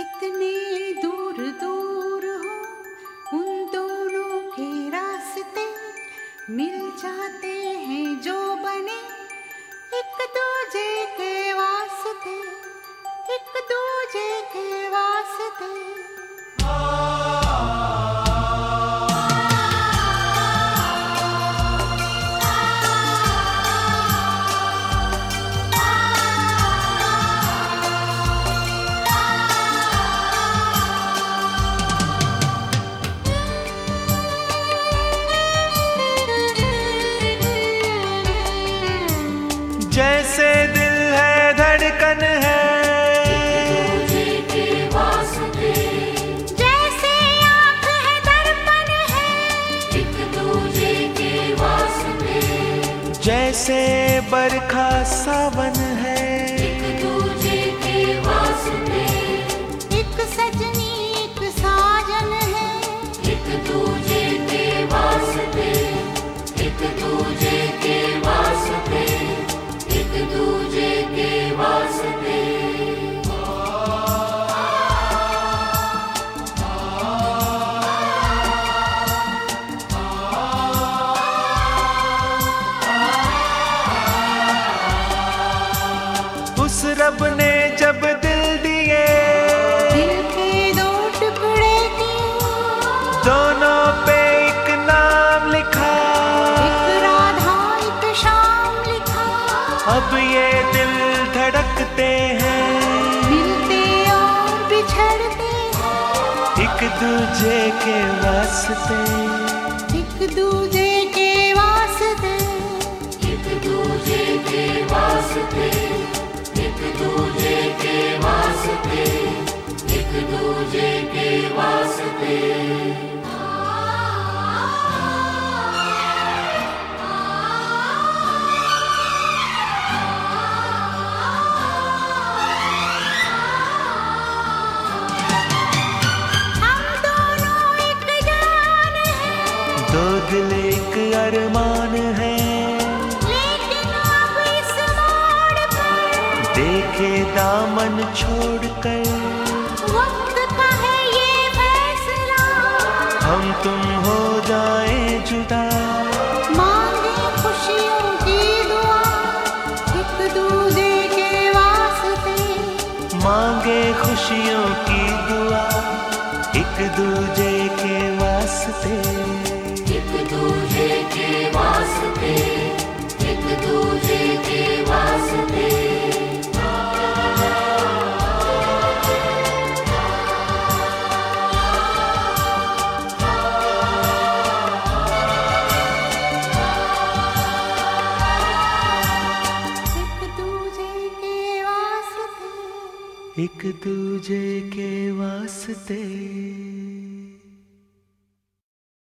कितने दूर दूर हो उन दोनों के रास्ते, मिल जाते हैं जो बने एक दूजे के वास्ते, एक दूजे के वास्ते। जैसे दिल है धड़कन है, एक दूजे के वास्ते। जैसे आँख है दर्पण है, एक दूजे के वास्ते। जैसे बरखा सावन है, एक दूजे के वास्ते। एक सजनी एक साजन है, एक दूजे के वास्ते, एक दूजे के वास्ते, एक दूजे के वास्ते। उस रब ने जब दिल दिए, दिल के दो टुकड़े किए, दोनों पे एक नाम लिखा, एक राधा एक श्याम लिखा। अब ये दिल धड़कते हैं, मिलते और बिछड़ते हैं, एक दूजे के वास्ते, एक दूजे के वास्ते, एक दूजे के वास्ते, एक दूजे के वास्ते, एक दूजे के वास्ते। हम दोनों एक जान हैं, दो दिल एक अरमान है, लेकिन अब इस मोड़ पर देखे दामन छोड़कर, वक्त का है ये फैसला। हम तुम हो जाएं जुदा, मांगे खुशियों की दुआ, एक दूजे के वास्ते, मांगे खुशियों की दुआ, एक दूजे के वास्ते, एक दूजे के वास्ते, एक दूजे के वास्ते। एक दूजे के वास्ते, एक दूजे के वास्ते।